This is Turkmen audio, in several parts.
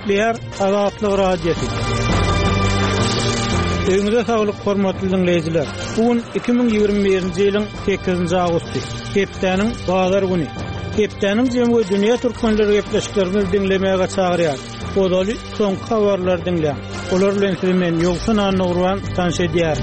Nükleer azatlyk radiosu. Öňüňizde saglyk hormatly dinleýijiler. Bugün 2021-nji ýylyň 8-nji agusty. Hepdeniň bazar güni. Hepdeniň jemgy dünýä türkmenleri gepleşiklerini dinlemäge çagyrýar. Odaly soňky habarlar dinleýär. Olar bilen men Ýogsun Nurwan tanşedýär.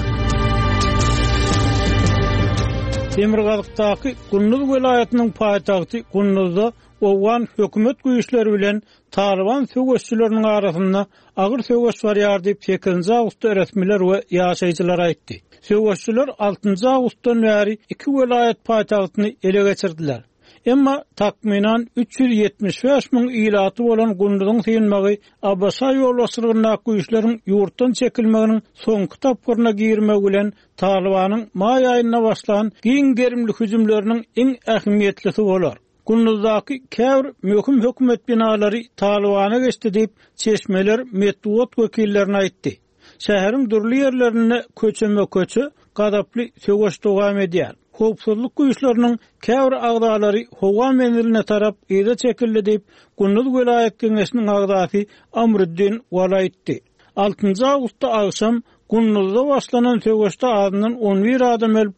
Demirgalyktagı Gunnuz welaýatynyň paýtagty Gunnuzda Owan hökümet güýçleri bilen Taliban söwüşçileriniň arasynda agyr söwüş barýar diýip 8-nji awgustda resmiler we ýaşaýjylar aýtdy. Söwüşçiler 6-njy awgustdan bäri iki welaýat paýtagtyny ele geçirdiler. Emma takminan 375.000 ilaty bolan Gunnuzyň synmagy Abasa ýolbaşçylygyna güýçleriň ýurtdan çekilmeginiň soňky tapgyrna girmegi bilen Talibanyň maý aýyna başlan giň gerimli hüjümleriniň iň ähmiýetlisi bolar. Gunnuzdaky käbir möhüm hökümet binalary Talibana geçdi diýip çeşmeler medeniýet wekillerine aýtdy. Şäheriň durly ýerlerine köçe gadaply söwüş dowam edýär. Howpsuzlyk güýçleriniň käbir agdalary howa meniline tarap ýa-da çekildi diýip Gunnuz welaýat keňeşiniň agdasy Amruddin Wala aýtdy. 6-njy awgustda akşam Gunnuzda başlanan söwüşde adynyň 11 adam ölüp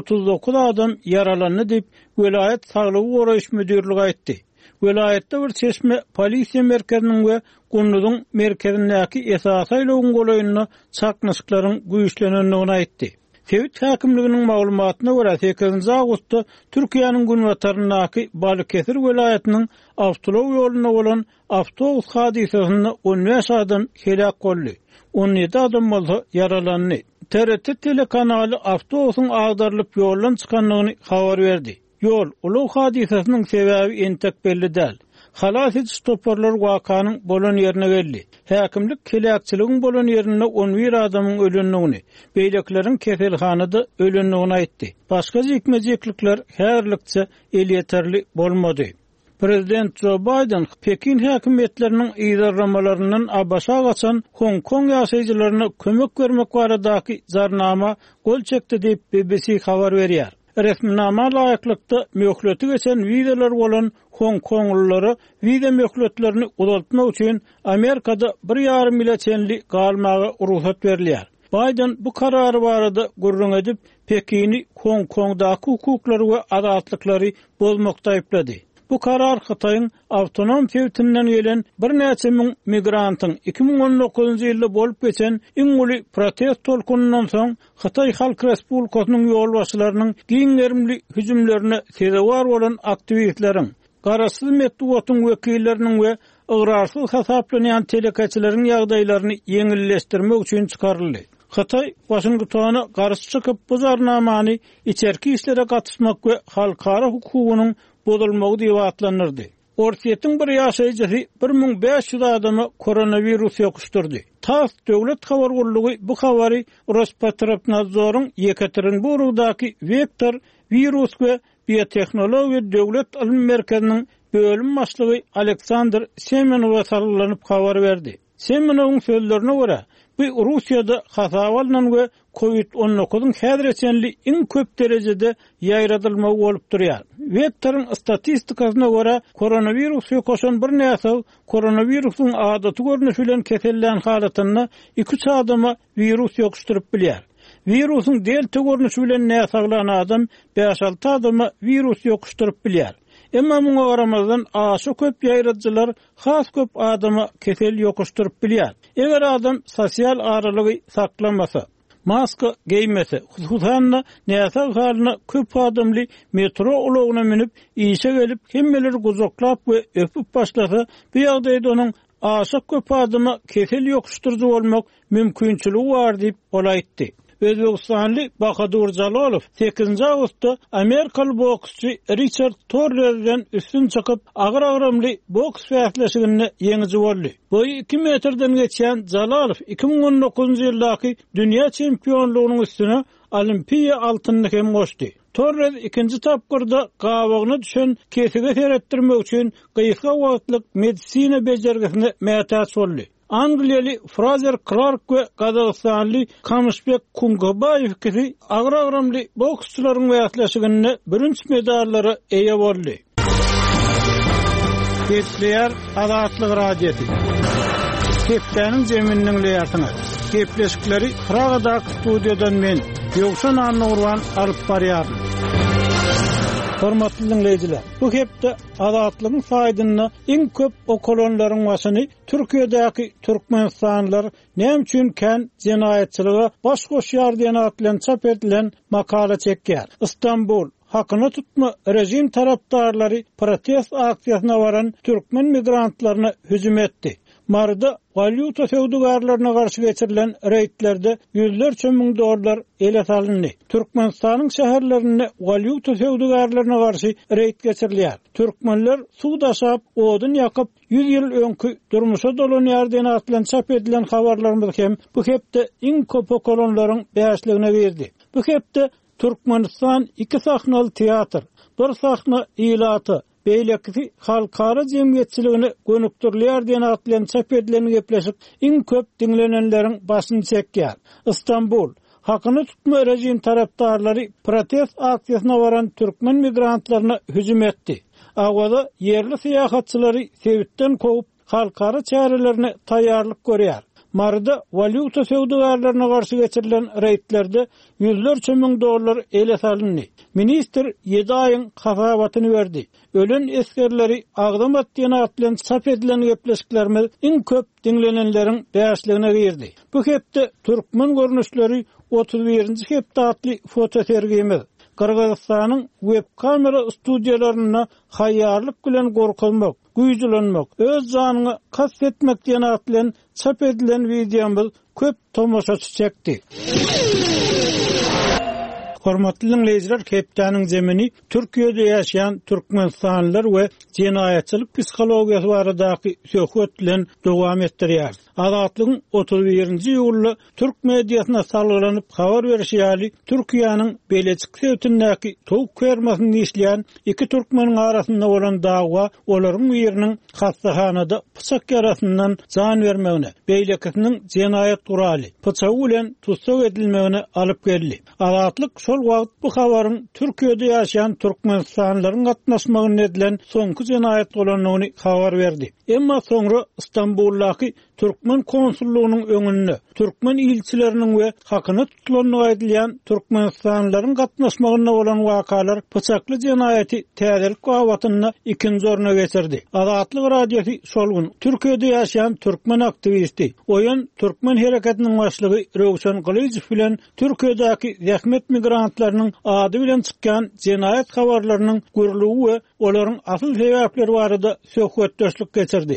39 adam yaralandy diýip welaýat saglygy goraýyş müdürligi aýtdy. Welaýatda bir çeşme polisiýa merkeziniň we Gunnuzyň merkezindäki esas aýlagyň golaýyna çaknaşyklaryň güýçlenendigini aýtdy. Tewit häkimliginiň maglumatyna görä 8-nji awgustda Türkiýanyň günwataryndaky Balıkesir welaýatynyň Awtolow ýoluna bolan awtobus hadisesinde 15 adam helak boldy. 17 adam bolsa yaralandy. TRT telekanaly awtobusyň agdarylyp ýoldan çykanlygyny habar berdi. Ýol uluw hadisesiniň sebäbi entek belli däl. Halas hiç stoparlar wakanyň bolan ýerine geldi. Häkimlik kelekçiligiň bolan ýerine 11 adamyň ölendigini, beýlekleriň keselhanada ölendigini aýtdy. Başga jekmejeklikler härlikçe elýeterli bolmady. Prezident Joe Biden Pekin häkimetleriniň ýydarlamalaryndan Abasa gaçan Hong Kong ýaşaýjylaryna kömek bermek baradaky jarnama gol çekdi diýip BBC habar berýär. Resminama laýyklykda möhleti geçen wizalar bolan Hong Konglulary wiza möhletlerini uzaltmak üçin Amerikada 1,5 mile çenli galmaga ruhsat berilýär. Biden bu karary barada gurrun edip Pekini Hong Kongdaky hukuklary we azatlyklary bozmakda aýplady. Bu karar Xitayň awtonom tewtinden gelen bir näçe ming migrantyň 2019-njy ýylda bolup geçen iň uly protest tolkunundan soň Xitay Halk Respublikasynyň ýolbaşçylarynyň giň gerimli hüjümlerine sebäp bolan aktivistleriň, garaşsyz medeniýetiň wekilleriniň we ıgrarsyz hasaplanýan telekeçileriň ýagdaýlaryny ýeňilleşdirmek üçin çykaryldy. Xitay Washingtona garşy çykyp bu jarnamany içerki işlere gatnaşmak we halkara hukugynyň bozulmagy diýip atlanyrdy. Orsiýetiň bir ýaşaýjysy 1500 adamy koronavirus ýokuşdurdy. TASS döwlet habar gurulugy bu habary Rospotrebnazoryň Yekaterinburgdaky Vektor virus we biotehnologiýa döwlet ilim merkeziniň bölüm başlygy Aleksandr Semenow sallanıp habar berdi. Semenowyň sözlerine görä, bu Russiýada hasawalnan we COVID-19-nyň häzirçenli iň köp derejede ýaýradylmagy bolup durýar. Vektoryň statistikasyna görä, koronavirus ýokaşan bir näse koronavirusyň adaty görnüşi bilen kesellän halatyna 2 adama virus ýokuşduryp bilýär. Virusyň delta görnüşi bilen näsaglan adam 5-6 adama virus ýokuşduryp bilýär. Emma muňa garamazdan aşy köp ýaýradyjylar has köp adama kesel ýokuşduryp bilýär. Eger adam sosial aralygy saklamasa, maska giymese, hususan näsag halyna köp adamly metro ulagyna minip işe gelip hemmeleri gozaklap we öpüp başlasa, bu ýagdaýda onuň aşy köp adama kesel ýokuşdurjy bolmak mümkinçiligi bar diýip olaýtdy. Özbekistanly Bahadur Jalalow 8-nji awgustda Amerikaly boksçy Richard Torrey bilen üstün çykyp agyr-agramly boks fäsleşigini ýeňiji boldy. Bu 2 metrden geçen Jalalow 2019-njy ýyldaky dünýä çempionlugynyň üstüne olimpiýa altyny hem goşdy. Torrey ikinji tapgyrda gawagyna düşen kesige seretdirmek üçin gyýyska wagtlyk medisina bejergisine mätäç boldy. Angliýaly Fraser Clark we Gazagstanly Kamysbek Kungabayew gibi agyr-agramly boksçylaryň wäsleşigine birinji medallary eýe boldy. Gepleyer Azatlyk Radiosu. Geplerin zemininiň leýertine. Gepleşikleri Pragada studiýadan men Ýogşan Annurwan alyp barýardym. Hormatly dinleýijiler, bu hepde azatlygyň faýdyny iň köp okolonlaryň başyny Türkiýedäki türkmenstanlylar näme üçin kän jinayetçiligi baş goşýar diýen at bilen çap edilen makala çekýär. İstanbul hakyny tutma rejim tarapdarlary protest aksiýasyna baran türkmen migrantlaryna hüjüm etdi. Marda valyuta söwdügarlaryna garşy geçirilen reýtlerde $100 miň dollar ele salyndy. Türkmenistanyň şäherlerinde valyuta söwdügarlaryna garşy reýt geçirilýär. Türkmenler suw daşap, odun ýakyp 100 ýyl öňkü durmuşa dolanýar diýen atlan çap edilen habarlarymyz hem bu hepde iň köp okolonlaryň bäşligine berdi. Bu hepde Türkmenistan 2 sahnaly teatr, 1 sahna ilaty, beýlekli halkara jemgyýetçiligini gönükdirýär diýen atlan çap edilen gepleşik iň köp dinlenenleriň başyny çekýär. İstanbul hakyny tutma rejim tarapdarlary protest aksiýasyna baran türkmen migrantlaryna hüjüm etdi. Awada yerli syýahatçylary sebitden kovup halkara çärelerini taýýarlyk görýär. Marda valyuta söwdügarlaryna garşy geçirilen reýtlerde $100 miň dollar ele salyndy. Minister 7 aýyň hasabatyny berdi. Ölen eskerleri agdamat diýen atlan çap edilen gepleşiklerimiz iň köp dinlenenleriň bäşligine girdi. Bu hepde türkmen görnüşleri 31-nji hepde atly foto sergimiz. Kırgızstanyň web kamera studiýalaryna haýarlyk bilen gorkulmak, güýjlenmek, öz janyny kastetmek diýen atlan çap edilen videomuz köp tomoşaçy çekdi. Hormatly dinleýijiler, hepdeniň zemini Türkiýede ýaşaýan türkmenstanlylar we jinayetçilik psihologiýasy baradaky söhbet bilen dowam etdirýär. Azatlygyň 31-nji ýyly türk mediasyna salgylanyp habar berýäli Türkiýanyň Belecik sewtindäki towuk fermasyny işleýän 2 türkmeniň arasynda bolan dawa olaryň ýeriniň hastahanada pyçak ýarasyndan jan bermegine, beýlekiniň jinayet turaly pyçagy bilen tutsak edilmegine alyp geldi. Azatlyk şol wagt bu habaryň Türkiýede ýaşaýan türkmenstanlylaryň gatnaşmagyny edilen soňky jinayet bolanyny habar berdi. Emma soňra İstanbuldaky Türkmen konsullugynyň öňünde türkmen ilçileriniň we hakyny tutulanyny aýdylýan türkmenstanlylaryň gatnaşmagyna bolan wakalar pyçakly jinayeti täzelik gawatyny ikinji oruna geçirdi. Azatlyk Radiosu şol gün Türkiýede ýaşaýan türkmen aktivisti, oýan türkmen hereketiniň başlygy Röwşan Galyjew bilen Türkiýedäki zähmet migrantlarynyň ady bilen çykkan jinayet habarlarynyň görülügi we olaryň asyl sebäpleri barada söhbetdeşlik geçirdi.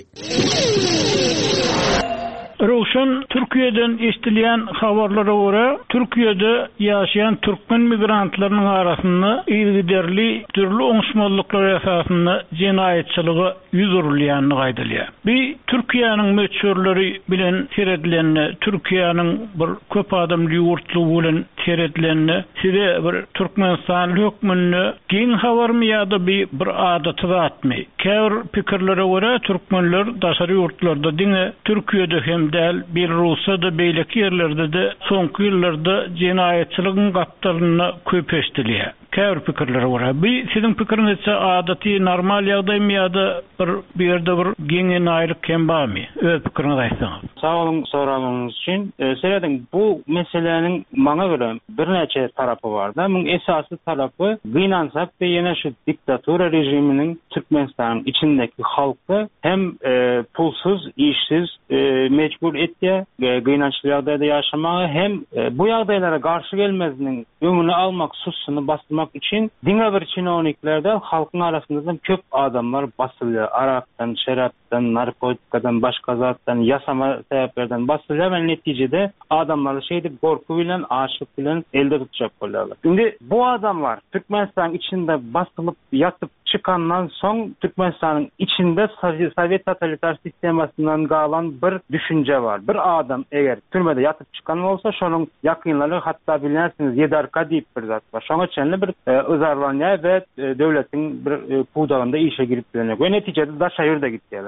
Röwşan Türkiýeden eşdilýän habarlara görä, Türkiýede ýaşaýan türkmen migrantlarynyň arasynda ýygyderli türlü oňşmazlyklar esasynda jinayetçiligi ýüzürilýäni gaýdalýar. Bir Türkiýanyň meçhurlary bilen seredilenni, Türkiýanyň bir köp adamly ýurtlugy bilen seredilenni, size bir Türkmenistan hökmünde giň habarmy ýa-da bir adaty zatmy. Käwr pikirlere görä türkmenler daşary ýurtlarda diňe Türkiýede hem däl bir Russiyada beýleki ýerlerde de soňky ýyllarda jinayetçiligiň gapdalyny köp eşdilýär. Käwr pikirlere görä. Bir siziň pikiriňizçe adaty normal ýagdaýmy ýa-da bir ýerde bir giňe aýryk kem barmy? Öz pikiriňizi aýtsaňyz. Sağ olun soragyňyz üçin. Seredin bu meseleniň maňa görä birnäçe tarapy bar da. Muň esasy tarapy gynansap we ýene şu diktatura rejiminiň Türkmenistanyň içindeki halky hem pulsuz, işsiz mecbur etdi, gynançly ýagdaýda ýaşamagy hem bu ýagdaýlara garşy gelmezligiň öňüni almak, sussuny bastırmak için diňe bir çinoniklerden halkyň arasynda köp adamlar basylýar. Arakdan, şerapdan, narkotikadan, başga zatdan, ýasama sebäplerden basylýar we netijede adamlar gorku bilen, açlyk bilen elde tutjak bolýarlar. Şimdi bu adamlar Türkmenistan içinde basılıp yatıp çıkandan son Türkmenistan'ın içinde Sovyet totalitar sistemasından galan bir düşünce var. Bir adam eğer türmede yatıp çıkan olsa şonun yakınları hatta bilirsiniz Yedarka diýip bir zat var. Şoňa çenli bir ızarlanýar ve devletin bir puğdağında işe girip dönüyor. Ve neticede da şaýyrda gitdiler.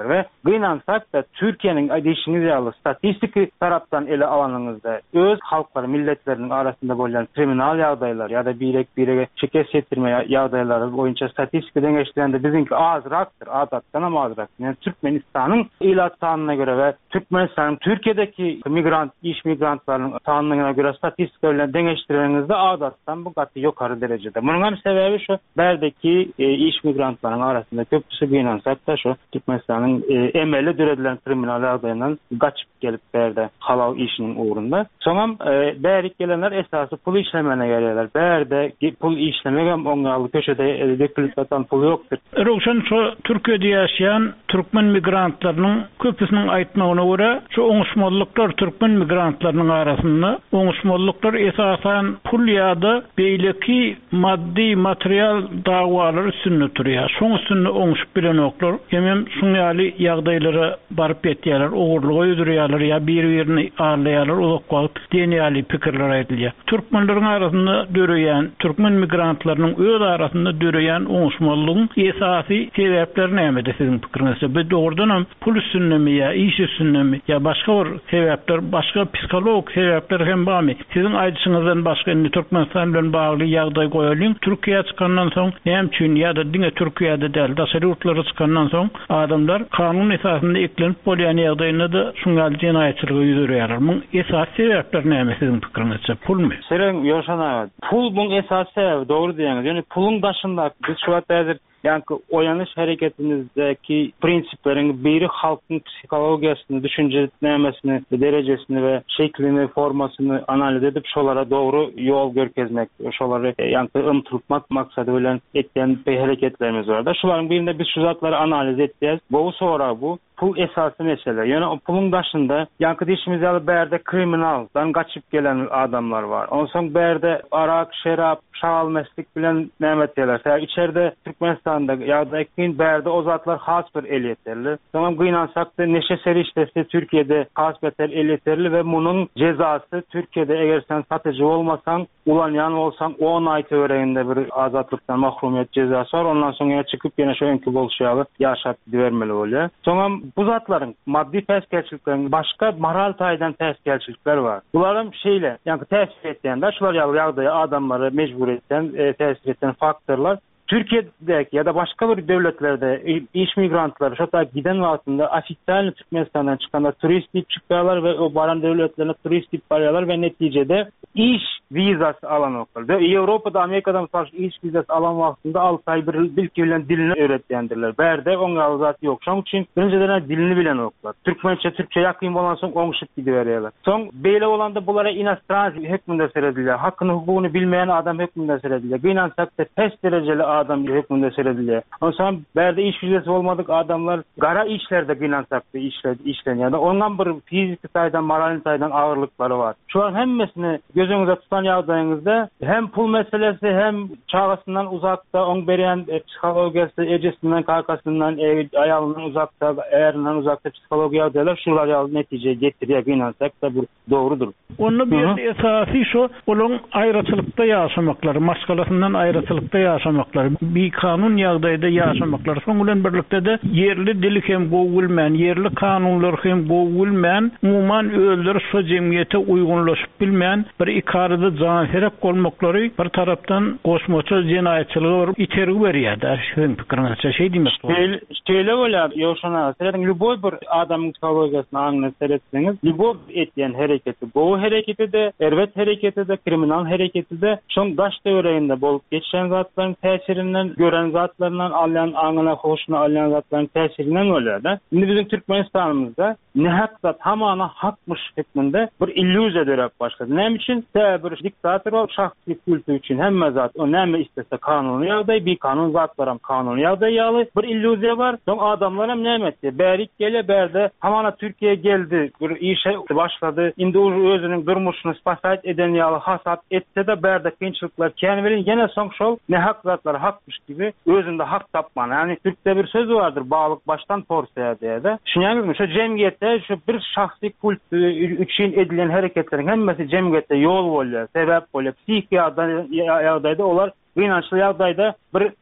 ve gynansak da Türkiye'nin adişiniz ýaly statistiki tarapdan ele alanyňyzda öz halklar milletlerinin arasında bolan kriminal ýagdaýlar ýa-da birege şeket etdirme ýagdaýlary boýunça statistika deňeşdirende bizinki azraktır, adatdan hem azraktır. Yani Türkmenistanyň ilat sanyna göre ve Türkmenistan'ın Türkiye'deki iş migrantlarının sanyna göre statistika bilen deňeşdirýänizde adatdan bu gaty ýokary derecede. Munyň sebebi şu, berdeki iş migrantlarının arasında köpüsü gynansak da şu Türkmenistanyň emeli düredilen kriminal ýagdaýyndan gaçyp gelip berde halal işinin uğrunda. Soňam bärik gelenler esasy pul işlemene gelýärler. Berde pul işlemege oňaly köşede dökülip atan pul ýokdur. Rowşan şu Türkiýede ýaşaýan türkmen migrantlarynyň köpüsiniň aýtmagyna görä, şu oňuşmazlyklar türkmen migrantlarynyň arasynda oňuşmazlyklar esasan pul ýa-da beýleki maddi material dagwalary üstünde turýar. Şoň üstünde oňuşup bilen oklar hemem şuňaly ýagdaýlara baryp ýetýärler, ogurlygy öldürýärler ýa bir-birini arlaýarlar, uzak wagt denýäli pikirler aýdylýar. Türkmenleriň arasynda döreýän türkmen migrantlarynyň öz arasynda döreýän oňuşmazlygyň esasy sebäpleri näme sizin pikirinizde? Bu doğrudan hem pul üstünde ya iş üstünde ya başka bir sebäpler, başka psikolog sebäpler hem barmy? Sizin aýdyşyňyzdan başka Türkmenistan bilen bagly ýagdaý goýalyň. Türkiýe çykandan soň näme üçin ýa-da diňe Türkiýede däl, daşary ýurtlara çykandan soň adamlar kanun esasında eklenip bolýan ýagdaýyna da şuňaly jenaýetçiligi ýüzürýärler. Bu esas sebäpler näme sizin pikirinizde? Pulmy? Seren ýoşana, pul bu esas sebäp, dogry diýäňiz. Ýani pulun daşynda biz şu wagtda yani oyanış hareketinizdeki prinsiplerin biri halkın psikolojisini, düşüncelemesini, derecesini ve şeklini, formasını analiz edip şolara doğru yol görkezmek, şoları yani ımtırmak maksadı bilen etken hareketlerimiz var da. Şuların birinde biz şu zatları analiz edeceğiz. Bu sonra bu pul esası mesele. Yani o pulun başında yankı dişimiz yalı berde kriminaldan kaçıp gelen adamlar var. Ondan sonra berde arak, şerap, şahal meslik bilen nemet yerler. Yani içeride Türkmenistan'da ya da ekmeğin berde o zatlar has bir el yeterli. Tamam gıynansak da neşe seri iştesi Türkiye'de has bir el yeterli ve bunun cezası Türkiye'de eğer sen satıcı olmasan, ulanyan olsan 10 ay töreğinde bir azatlıktan mahrumiyet cezası var. Ondan sonra çıkıp yine şu önkü bolşayalı yaşat vermeli oluyor. Sonra bu zatların maddi teskerçiliklerin başka moral taydan teskerçilikler var. Bunların şeyle yani tesir ettiğinde şular yağdaya adamları mecbur eden tesir eden faktörler Türkiye'deki ya da başka bir devletlerde iş migrantları hatta giden vaktinde ofisyal Türkmenistan'dan çıkanlar turistik çıkıyorlar ve o baran devletlerine turistik varıyorlar ve neticede iş vizası alan oklar. Avrupa'da Amerika'dan farklı iş vizası alan vaktinde 6 ay bir bilen dilini öğretmendirler. Berde onun zatı yok. Şunun için önceden dilini bilen oklar. Türkçe yakın olan son konuşup gidiveriyorlar. Son böyle olan da bunlara inastran hükmünde serediliyor. Hakkını hukukunu bilmeyen adam hükmünde serediliyor. Gıynansak da pes dereceli adam hükmünde serediliyor. Ondan sonra berde iş vizesi olmadık adamlar gara işlerde gıynansak da işleniyor. Ondan bir fiziki sayıdan, moralin sayıdan ağırlıkları var. Şu an hemmesini gözünüze tutan yağdayınızda hem pul meselesi hem çağrısından uzakta, on beriyen psikologiyası, ecesinden, kakasından, ayağından uzakta, eğerinden uzakta psikologi yağdaylar şuralar yağlı neticeye getiriyor gıynansak da bu doğrudur. Onun bir esası şu, onun ayrıtılıkta yaşamakları, maskalasından ayrıtılıkta yaşamakları, bir kanun yağdayda yaşamakları. Sonundan birlikte de yerli dilik hem boğulmayan, yerli kanunlar hem boğulmayan, umuman öldür şu cemiyete uygunlaşıp bilmeyen bir ikarıda canferek olmakları bir taraftan koşmaça cinayetçiliği var, içeri veriyor da sizin fikrinize şey demek bu. Şöyle olar, yoşana, senin lüboy bir adamın psikolojisini anlatırsanız, lüboy etyen hareketi, bu hareketi de, ervet hareketi de, kriminal hareketi de, şun daş devreğinde bolup geçen zatların tesirinden, gören zatlarından, alayan ağına, hoşuna alayan zatların tesirinden oluyor da. Şimdi bizim Türkmenistan'ımızda ne hakta tamamına hakmış hükmünde bir illüzya dönüp başladı. Ne için? Bir diktatör ol, şahsi kültü için hem zat o ne istese kanunu yağday, bir kanun zatlarım kanunu yağday yağlı. Bir illüzya var. Sonra adamlar hem ne etti? Berik gele berde hamana Türkiye geldi. Bir işe başladı. Indi özünün durmuşunu spasayet eden yağlı hasat etse de berde kıyınçılıklar kendilerin yine son şol ne hak zatları hakmış gibi özünde hak tapman. Yani Türk'te bir söz vardır. Bağlık baştan porsaya diye de. Düşünüyorsunuz mu? Şu cemiyette şu bir şahsi kültü için edilen hareketlerin hemmesi cemiyette yol oluyor, sebep oluyor. Psihik yağdayda olar, inançlı yağdayda bir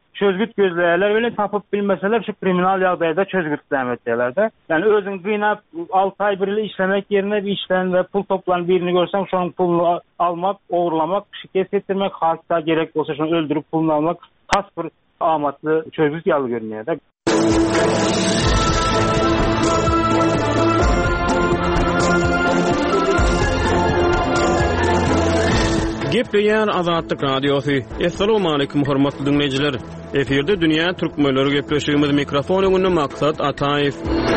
çözgüt gözleýärler, öyle tapyp bilmeseler şu kriminal ýagdaýda çözgüt demekdirler. Yani özüň gynap 6 ay birli işlemek yerine bir işten ve pul toplan birini görsen şoň pulunu almak, ogurlamak, şikayet etdirmek, hatta gerek bolsa şonu öldürüp pulunu almak has bir amatly çözgüt ýaly görünýär. Gepleýän Azatlyk Radiosu. Assalamu alaykum hormatly dinleýijiler. Eferde dünýä türkmenleri gepleşigimiz mikrofon öňünde maksat Ataýew.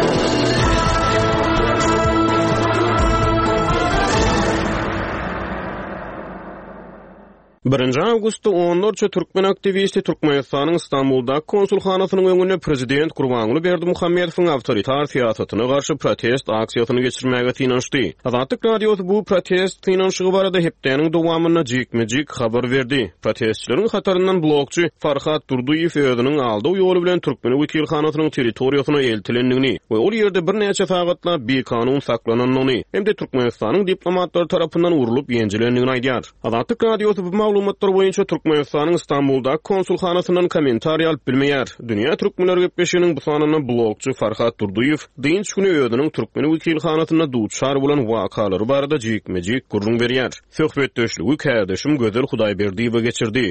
1 awgustda 14 türkmen aktivisti Türkmenistanyň Istanbulda konsulhanasynyň öňünde prezident Gurbanguly Berdimuhammedowyň awtoritar siýasatyna garşy protest aksiýasyny geçirmäge tinanşdy. Azatlyk Radiosu bu protest tinanşygy barada hepdeniň dowamyna jikmejik habar berdi. Protestçileriň hataryndan blokçy Farhat Durduýew özüniň aldyw ýoly bilen türkmen wekilhanasynyň territoriýasyna eltilendigini we ol ýerde bir neçe sagatla bir kanun saklananyny hem de Türkmenistanyň diplomatlary tarapyndan urulyp ýenjilendigini aýdýar. Azatlyk Radiosu bu maglumatlar boýunça Türkmenistanyň Istanbulda konsulhanasynyň kommentariýa alyp bilmeýär. Dünýä türkmenleri gepleşiginiň bu sanasyna blogçy Farhat Durduýew diňç güni özüniň türkmen wekilhanasyna duçar bolan wakalary barada jikmejik gurrun berýär. Söhbetdeşligi kädeşim Gözel Hudaýberdiýewe geçirdi.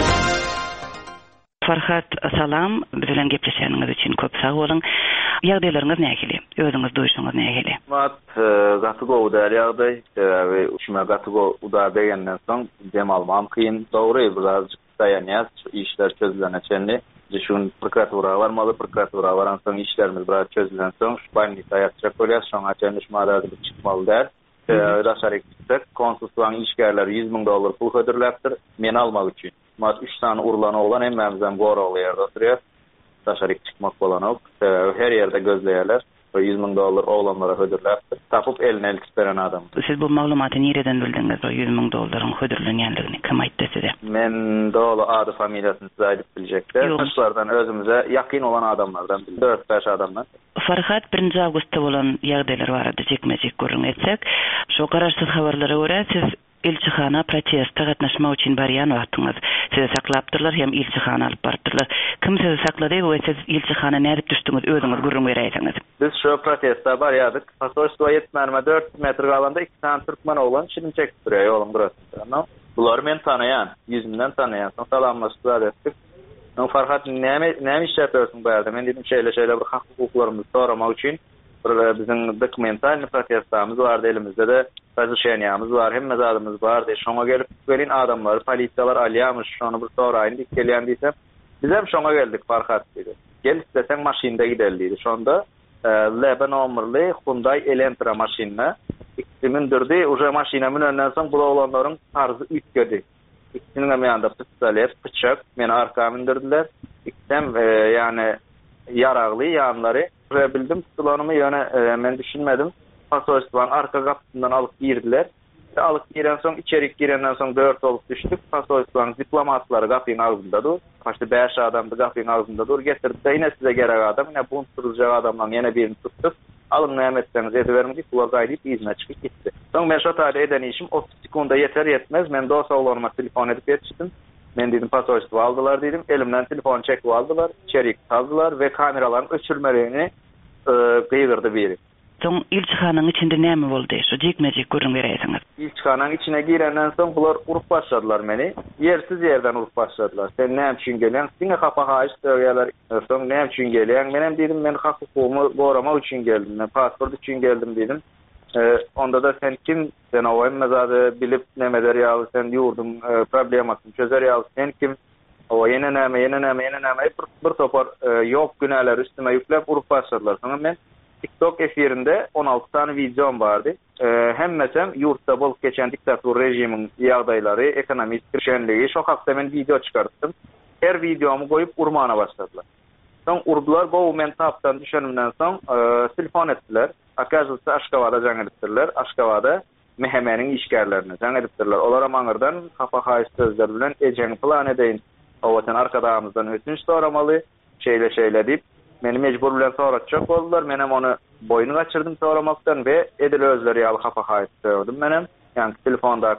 Farhat, salam. Bilen gepleşýäniňiz üçin köp sag bolun. Ýagdaýlaryňyz nähili? Özüňiz duýşuňyz nähili? Mat gatygo udaýardy we uşma gatygo uda begenden soň dem almam kyn. Dogry, biraz daýanýas, işler çözülençeni. Şun prokuratura barmaly, prokuratura baran soň işlerimiz biraz çözülen soň şubaňy taýyarçak bolýar, şoňa çenişmada çykmalydyr. Raşaryk konsulsularyň işgärleri $100,000 pul ödürläpdir men almak üçin. Mat 3 tane urlany olan hemmemizden goraly ýerde oturýar. Raşaryk çykmak bolanok. Her ýerde gözleýärler. $100,000 oglanlara ödürläpdir. Tapyp eline eltipberen adam. Siz bu maglumaty nereden bildiňiz? $100,000 ödürlenýänligini kim aýtdy size? Men dolu ady familiýasyny size aýdyp biljekler. Başlardan özümize ýakyn olan adamlardan 4-5 adamdan. Farhat 1 awgustda bolan ýagdaýlar barada jekmejik görüň etsek, şu garaşsyz habarlara görä siz ilçihana protestda gatnaşmak üçin barýan wagtyňyz sizi saklapdyrlar hem ilçihana alyp bardylar. Kim sizi saklady we siz ilçihana nädip düşdiňiz özüňiz görüň berýäňiz? Biz şu protestda barýadyk. Pasoştowa ýetmärme 4 metr galanda 2 tane türkmen oglan şirin çekip durýar ýolun burasynda. Bular men tanaýan, ýüzümden tanaýan. Salamlaşdylar etdik. Farhat näme iş ýapýarsyň bu ýerde? Men dedim şeýle bir hak hukuklarymyzy soramak üçin bizim dokumental protestamız vardı elimizde de pozisiyonumuz var, hem mezadımız vardı. Şoňa gelip gelin adamlar, polisiýalar alýarmyş, şonu bir soraýyn diýip gelýän diýsem, biz hem şoňa geldik Farhat dedi. Gel istesen maşynda gidelim diýdi. Şonda Leba nomerli Hyundai Elantra maşyna ikisimindirdi. Uje maşynamyň önünden soň bu olanlaryň tarzı ütgedi. İkisiniň ýanynda pistolet, bıçak, meni arkama indirdiler. İkisem yani yaragly ýanlary bildim, tutulanımı ýöne men düşünmedim. Pasoştowan arka kapısından alıp girdiler. Alıp giren soň içerik girenden soň 4 olup düşdük. Pasoştowan diplomatlary kapyň agzyndadyr. Başda 5 adamdy kapyň agzyndadyr. Getirdi ine size gerek adam, ine bunu turjak adamdan ýene birini tutdup, alın nämetlerinizi edibermedi, bular gaýdyp izine çykyp gitdi. Soň men şo taýda eden işim 30 sekunda yeter yetmez, men dosa olarma telefon edip ýetişdim. Men dedim pasoştowa aldylar dedim, elimden telefon çekip aldylar, içerik aldylar ve kameraların öçürmelerini gıygırdı biri. Soň ilçihanyň içinde näme boldy? Şu jekmejik görüň berýärsiňiz. İlçihanyň içine girenden soň bular urup başladylar meni. Yersiz yerden urup başladylar. Sen näme üçin gelýän? Siňe hapa haýyş döwýärler. Soň näme üçin gelýän? Men dedim men hak hukumy goramak üçin geldim. Men pasport üçin geldim dedim. Onda da sen kim? Sen awam mezady bilip nämeler ýaly sen ýurdum problemasyny çözer ýaly sen kim? O yine näme bir topar ýok günäler üstüme ýüklep urup başladylar. Soňra men TikTok efirinde 16 tane videom bardy. Hemmesem ýurtda bolup geçen diktator rejimiň ýagdaýlary, ekonomik kirşenligi, şo hakda men video çykartdym. Her videomu goýup urmana başladylar. Soň urdular, gowy men tapdan düşenimden soň telefon etdiler. Akazysa Aşgabada jaň edipdirler. Aşgabada mehemeniň işgärlerini jaň edipdirler. Olara maňyrdan hapa haýyş sözler bilen ejen plan edeýin. Owatan arkadaşymyzdan ötünç soramaly, şeýle diýip meni mejbur bilen soratjak boldular. Men hem onu boynu gaçyrdym soramakdan we edil özleri ýaly hapa haýyş söýdüm menem. Yani telefondaki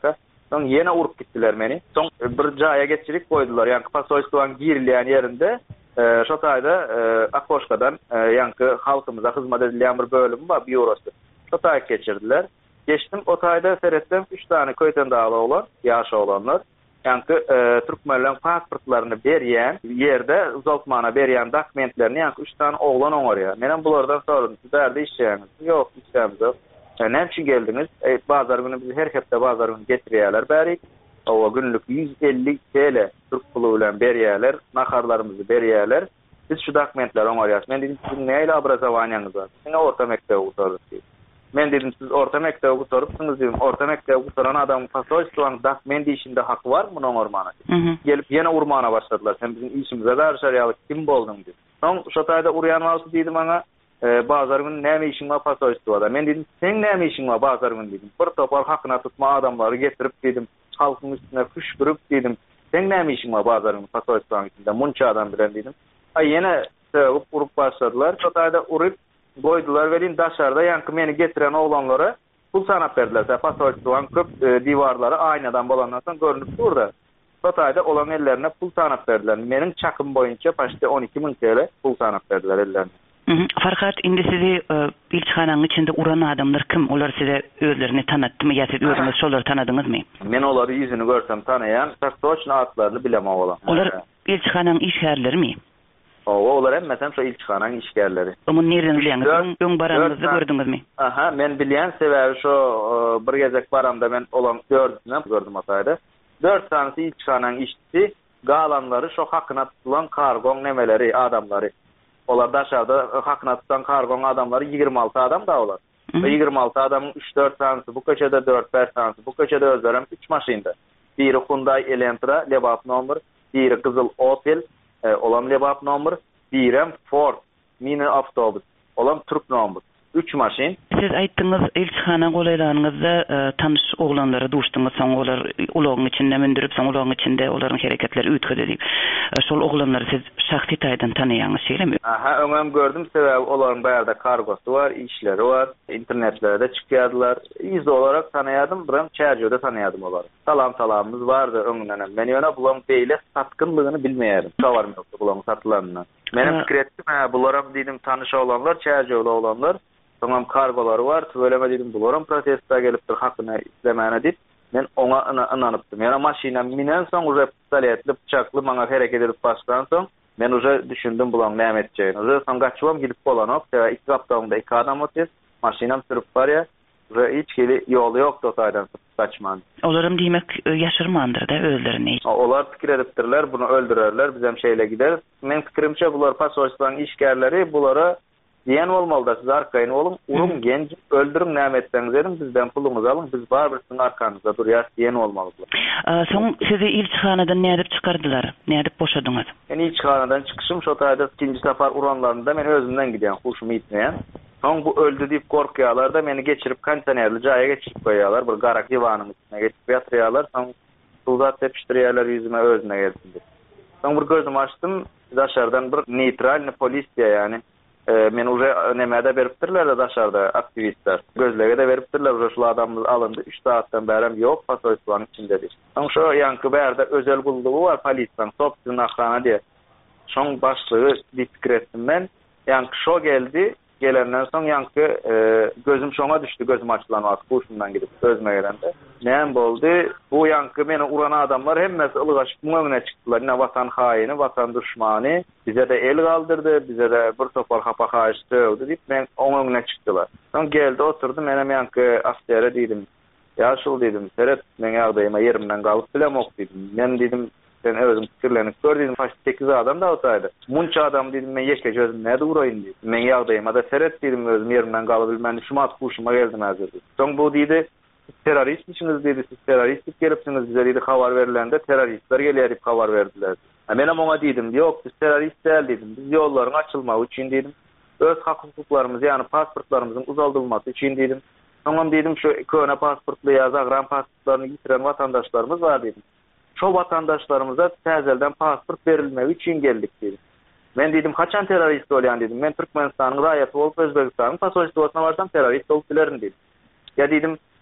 Soň yine urup gittiler meni. Soň bir jaya geçirik koydular. Yani pasoystuwan girilýän yerinde şo taýda Akoşkadan ýanky halkymyza hyzmat edilýän bir bölüm bar, bürosu. Şo taýda geçirdiler. Geçtim o taýda seretdim 3 tane köýten dağlı oğlan, ýaşa olanlar. Ýanky türkmenlerin pasportlaryny berýän ýerde uzatmana berýän dokumentlerini ýanky 3 tane oğlan oňarýar. Menem bulardan sorun, siz derde işleýäňiz? Ýok, işleýämiz ýok. Näme üçin geldiniz? Bazar günü bizi her hepde bazar günü getirýärler bäri. O günlük 150 TL Türk pulu bilen berýärler, naharlarymyzy berýärler. Biz şu dokumentleri oňarýarys. Men dedim, sizin näle obrazowaniýaňyz bar? Siz orta mekdebe gutarypsınız. Men dedim, siz orta mekdebe gutarypsınız dedim. Orta mekdebe gutaran adam pasoystuwan dokument işinde hak bar mı oňarmana? Gelip ýene urmana başladylar. Sen bizim işimize garşarýalyk kim boldun dedi. Soň şo taýda urýan wagty dedim maňa, bazar günü näme işin var pasoystuwada? Men dedim, sen näme işin var bazar günü dedim. Bir topar hakyna tutma adamlary getirip dedim. Halkın üstüne kuşdurup dedim. Sen näme işin var bazarın pasoystuwan içinde? Munça adam bilen dedim. Yine söwüp urup başladılar. Şo taýda urup goýdular welin daşarda ýanky meni getiren oğlanlara pul sanap berdiler. Pasoystuwan köp diwarlary aýnadan bolandan soň görünüp durdy. Şo taýda olan ellerine pul sanap berdiler. Meniň çakym boýunça paşda 12.000 TL pul sanap berdiler ellerine. Farkat indi sizi ilçhanaň içinde uran adamlar kim? Olar size özlerini tanıtdymy ýa siz özüňiz şolary tanadyňyzmy? Men olary ýüzüni görsem tanaýan, toçna atlaryny bilemem bolam. Olar ilçhanaň işgärlerimi? Olar hemmeten şo ilçhanaň işgärleri. Omun nereden bilýäňiz? Öň baranňyzy gördüňizmi? Aha, men bilýän sebäbi şo bir gezek baramda men olan gördüm ataýda. 4 tanysy ilçhanaň işçisi, galanlary şo hakyna tutulan kargon nemeleri, adamlary. Olar daşarda hakyna tutan kargon adamlary 26 adam da olar. 26 adamyň 3-4 tanysy bu köçede, 4-5 tanysy bu köçede özlerem 3 maşynda. Biri Hyundai Elantra lebap number, biri Kızıl Opel olan lebap number, biri Ford mini avtobus olan Türk number. 3 maşyn. Siz aýtdyňyz ilçhana golaýlarynızda tanış oglanlara duşdyňyz, soň olar ulagyň içinde mendirip, soň ulagyň içinde olaryň hereketleri üýtgedi diýip. Şol oglanlary siz şahsy taýdan tanaýaňyz şeýlemi? Aha, öňem gördüm sebäbi olaryň baýarda kargosy bar, işleri bar, internetlerde çykýardylar. Ýüz olarak tanaýadym, biram çärjede tanaýadym olary. Salamymyz bardy öňünden. Men ýöne bulan beýle satkynlygyny bilmeýärdim. Şolar ýokdy bulan satylanyna. Menem pikir etdim, bularam diýdim tanış olanlar, çärjede olanlar. Tamam kargoları var. Söyleme dedim bularam protesta gelipdir hakyna islemäne dip. Men ona inanypdym. Ýa maşyna minen soň uje pistoletli, bıçakly maňa hereket edip başladan soň men uje düşündüm bulan näme etjegini. Uje soň gaçwam gidip bolanok, 2 haptaňda 2 adam otýar. Maşynam sürüp barýar. Uje hiç keli ýoly ýok dotaýdan kaçman. Olarym diýmek ýaşyrmandyr da özlerini. Olar pikir edipdirler, bunu öldürerler, biz hem şeýle gider. Men pikirimçe bular pasoystuwan işgärleri bulara diyen olmalı da siz arkayın olun, urun genç, öldürün näme etseňiz edin, bizden puluňuzy alın, biz barbyr sizin arkanızda durýar diyen olmalı. Soň sizi ilçhanadan nädip çykardylar? Nädip boşadyňyz? Men ilçhanadan çykyşym şo taýda ikinji safar uranlarynda men özümden gidýän, huşumy gitmeýän. Soň bu öldü diýip korkýarlar da meni geçirip kontenerli jaýa geçirip goýýarlar, bir garak divanyň üstüne geçirip ýatyrýarlar, soň sulzat tepişdirýärler ýüzüme özüne gelsin diýip. Soň bir gözüm açdym, daşardan bir neytral polisiýa ýani men uje nemede beripdirler de daşarda aktivistler. Gözlege de beripdirler, uje şol adamymyz alındy. 3 saatdan bäri ýok, pasoystuwan içindedir. Soň şo ýanky bärde özel guldugy bar polisiýanyň, sopsyny ahrana diýip. Şoň başlygy dikkat etdim men. Ýanky şo geldi, gelenden soň ýanky gözüm şoňa düşdi, gözüm açylan wagt kuşundan gidip özüme gelende. Näme boldy? Bu ýanky meni uran adamlar hemmesi ılgaşyp muňa çykdylar. Näme watan haýyny, watan düşmany, bize de el galdyrdy, bize de bir topar hapa haýyşdy diýip men oňa çykdylar. Soň geldi, oturdy, menem ýanky aftera diýdim. Ýaşul diýdim, seret men ýagdaýyma yerimden galyp bilemok diýdim. Men diýdim, sen özüm pikirlenip gördüm, 8 adam da otaýdy. Munça adam diýdim, men ýeke gözüm näde uraýyn diýdim. Men ýagdaýyma da seret diýdim, özüm yerimden galyp bilmän şumat kuşuma geldim häzir. Soň bu diýdi, terörist misiniz diýdi, siz terörist gelipsiňiz, bize diýdi habar berilende teröristler gelýär diýip habar berdiler. Menem oňa diýdim, ýok, biz terörist däl diýdim. Biz ýollaryň açylmagy üçin diýdim. Öz hak-hukuklarymyz, ýani pasportlarymyzyň uzaldyrylmasy üçin diýdim. Soňam diýdim, şu köne pasportly ýa zagran pasportlaryny getiren watandaşlarymyz bar diýdim. Şo watandaşlarymyza täzelden pasport berilmegi üçin geldik diýdim. Men diýdim, haçan terörist bolýan diýdim. Men Türkmenistanyň raýaty bolup Özbegistanyň pasoystuwasyna barsam terörist bolup bilerim diýdim. Ya diýdim,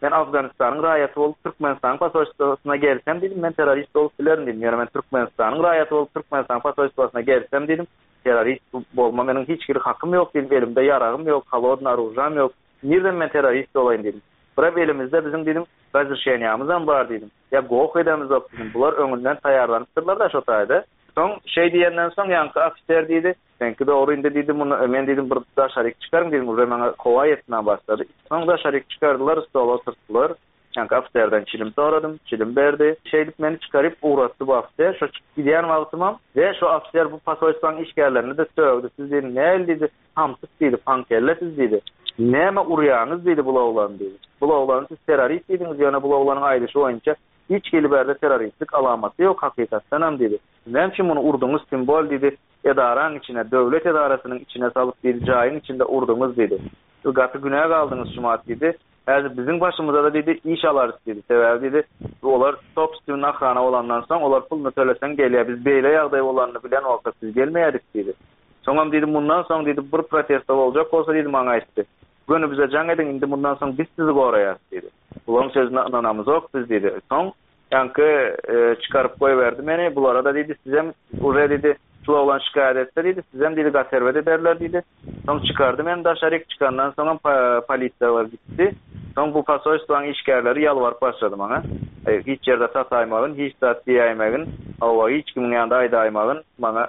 Men Afganistanyň raýaty bolup Türkmenistanyň pasoştlugyna gelsem dedim, men terrorist bolup bilerim dedim. Ýa-ni men Türkmenistanyň raýaty bolup Türkmenistanyň pasoştlugyna gelsem dedim, terrorist bolma meniň hiç bir hakym ýok dedim. Elimde ýaragym ýok, halodna arujam ýok. Nerden men terrorist bolaýyn dedim. Bira elimizde bizim dedim razrşenýamyzam bar dedim. Ya gowuk edemiz ok dedim. Bular öňünden taýarlanypdyrlar da şo taýda. Soň şey diýenden soň ýanky ofisier diýdi. Senki dogry indi dedim, men dedim bir da şarik çykarym dedim. Uje maňa kowa ýetmän başlady. Soň da şarik çykardylar, stola oturtdylar. Ýanky ofisierden çilim soradym, çilim berdi. Şeýdip meni çykaryp uğratdy bu ofisier. Şo gidýän wagtymam we şo ofisier bu pasoştlugyň işgärlerini de söwgdi. Siz dedim, näl diýdi? Hamsyk diýdi, pankelle siz diýdi. Näme urýaňyz diýdi bu oglan diýdi. Bu oglan siz terrorist diýdiňiz, ýa-ni bu oglanyň aýdyşy boýunça hiç geliberde teröristlik alamaty ýok hakykatdan hem diýdi. Näçe muny urduňyz simbol diýdi. Edaraň içine, döwlet edarasynyň içine salyp bir jaýyň içinde urduňyz diýdi. Gaty günä galdyňyz şumat diýdi. Häzir biziň başymyza da diýdi iş alarys diýdi. Sebäbi diýdi, olar top üstüne ahrana bolandan soň olar pulny töleseň gelýär. Biz beýle ýagdaý bolanny bilen wagt siz gelmeýärik diýdi. Soňam diýdi mundan soň diýdi bir protesta boljak bolsa diýdi maňa aýtdy. Gönübize jaň edin, indi mundan soň biz sizi goraýar diýdi. Bulan sözüne inanamyz ok biz diýdi. Soň ýanky çykaryp goýberdi meni. Bulara da diýdi sizem uje diýdi şol oglan şikayet etse diýdi, sizem diýdi gaserwede derler diýdi. Soň çykardy men daşaryk çykandan soň polisiýa gitdi. Soň bu pasoştlugyň işgärleri ýalwaryp başlady maňa. Hiç ýerde sataýmagyn, hiç zat diýäýmegin, awa hiç kimiň ýanynda aýdaýmagyn maňa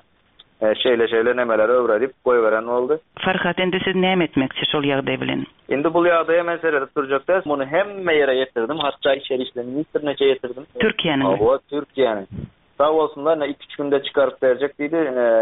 şeýle nemeleri öwredip goýberen boldy. Farhat, endi siz näme etmekçi şol ýagdaý bilen? Endi bu ýagdaýa meselede turjakda muny hemme ýere ýetirdim, hatda içeri işleri ministrine ýetirdim. Türkiýanyň. Awa Türkiýanyň. Sağ olsunlar, 2-3 günde çıkarıp verecek deydi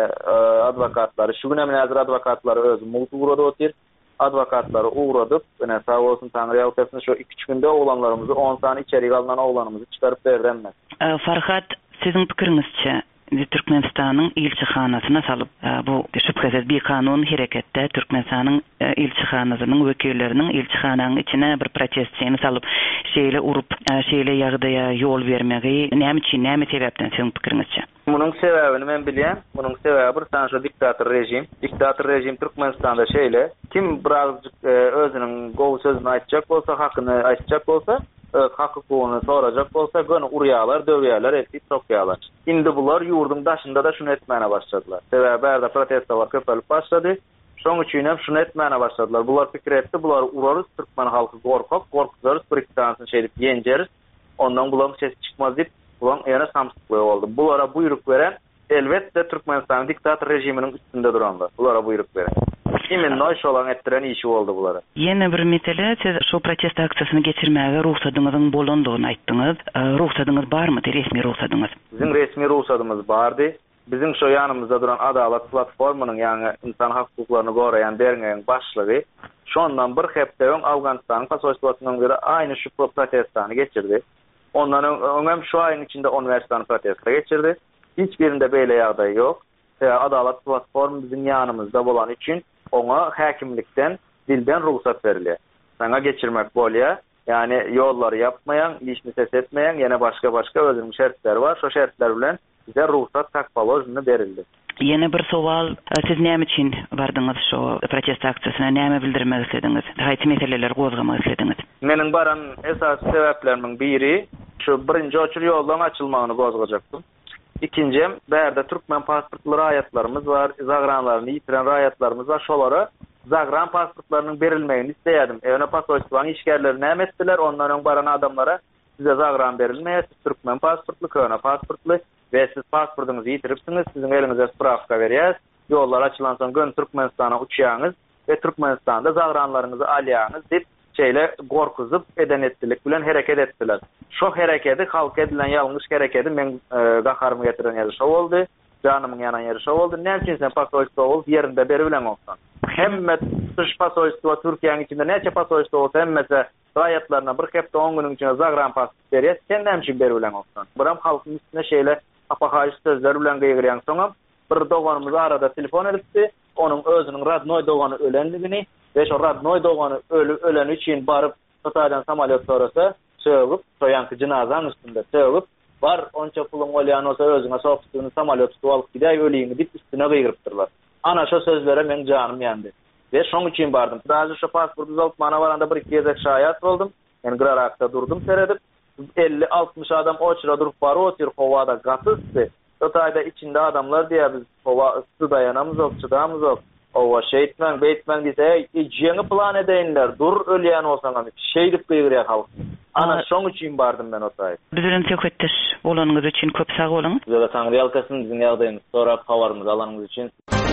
advokatları. Şu güne hazır advokatları özü multu uğradı otir. Advokatları uğradıp, sağ olsun Tanrı'ya ötesinde şu 2-3 günde oğlanlarımızı, 10 tane içeri alınan oğlanımızı çıkarıp veremez. Farhat, sizin pikirinizçe Türkmenistanyň ilçihanasyna salyp bu şüphesiz bir kanun hereketde Türkmenistanyň ilçihanasynyň wekilleriniň ilçihanasynyň içine bir protestçini salyp şeýle urup şeýle ýagdaýa ýol bermegi näme üçin, näme sebäpden sizin pikirinizçe? Munyň sebäbini men bilýän. Munyň sebäbi bir sanşo diktator rejim Türkmenistanda şeýle kim birazjyk özüniň gowy sözüni aýtjak bolsa, hakyny aýtjak bolsa, hakykyny sorajak bolsa, gönü urýarlar, döwýärler, etip tokýarlar. Indi bular ýurdun daşynda da şunu etmäne başladylar. Sebäbi bärde protestolar köpelip başlady. Şoň üçin hem şunu etmäne başladylar. Bular pikir etdi, bular urarys, Türkmen halky gorkuzarys, bir iki tanesini şeýdip ýenjeris. Ondan bular ses çykmaz diýip, bular ýene samsykly boldy. Bulara buyruk beren elbetde Türkmenistan diktator rejiminiň üstünde duranlar. Bulara buyruk beren. Kimin noş olan ettiren işi oldu bulara. Yine bir mesele, siz şu protest aksiýasyny geçirmäge ruhsatyňyzyň bolandygyny aýtdyňyz. Ruhsatyňyz barmy, resmi ruhsatyňyz? Bizim resmi ruhsatymyz bardy. Bizim şu ýanymyzda duran Adalet platformanyň, ýani insan hakyklaryny goraýan dernegiň başlygy şondan bir hepde öň Awganistanyň pasoştlugynyň biri aýny şu protestany geçirdi. Ondan öňem şu aýyň içinde universitetiň protestleri geçirdi. Hiç birinde beýle ýagdaý ýok. Adalet platformy bizim ýanymyzda bolan üçin ona hakimlikten, dilden ruhsat verilýär. Sana geçirmek bolýar. Yani ýollary yapmayan, işni ses etmeyen, yine başka özünün şertleri var. Şo şertler bilen bize ruhsat takpalojny berildi. Yine bir sowal, siz näme üçin bardyňyz şu protest aksiýasyna, näme bildirmek istediňiz? Haýsy meseleler gozgamak istediňiz? Meniň baran esas sebäplerimin biri şu birinji oçur ýoldan açylmagyny gozgajakdym. İkincim, bärde Türkmen pasportly raýatlarymyz var, zagranlaryny ýitiren raýatlarymyz var. Şolara zagran pasportlarynyň berilmegini isleýärdim. Ewne pasoştlugyň işgärleri näme etdiler? Ondan öň baran adamlara size zagran berilmeýär, Türkmen pasportly, köne pasportly we siz pasportuňyzy ýitiripsiňiz, siziň elinize spravka berýär. Ýollar açylan soň gön Türkmenistana uçýaňyz we Türkmenistanda zagranlaryňyzy alýaňyz diýip şeýle gorkuzyp eden etdilik bilen hereket etdiler. Şo hereketi halk edilen ýalňyş hereketi men gaharmy getiren ýeri şo boldy. Canymyň ýanan ýeri şo boldy. Näçe sen pasoştlugy bolup ýerinde beri bilen olsan. Hemme dış pasoştlugy Türkiýanyň içinde näçe pasoştlugy bolsa hemmese raýatlaryna bir hepde 10 güniň içinde zagran pasport berýär. Sen näçe beri bilen olsan. Biram halkyň üstüne şeýle apahaýyş sözler bilen gyýgyrýan soňam bir doganymyz arada telefon edipdi. Onuň özüniň radnoy dogany ölendigini ve şu radnoy dogany ölen üçin barıp Xitaydan samolyot sorasa sögüp, soýanky jynazanyň üstünde sögüp, bar onça pulun bolýan olsa özüňe sopstugyny samolyot tutup alyp gidäý öliňi diýip üstüne gyýrypdyrlar. Ana şu sözlere men janym ýandy. Ve şoň üçin bardym. Daýy şu pasporty alyp mana baranda bir gezek şaýat boldum. Yani gırarakta durdum seredip 50-60 adam oçra durup var otir kovada gatısdı. Otayda içinde adamlar diye biz kova ısı dayanamız yok, çıdamız yok. Ova şeytmen, beytmen diye jeni plan edeyinler. Dur ölýän olsaňam şey dip gıýgyrýar halk. Ana şoň üçin bardım ben otay. Bizden teşekkür bolanyňyz üçin köp sag bolun. Bize Tanrı ýalkasyn bizin ýagdaýymyz, sonra habarymyzy alanyňyz üçin.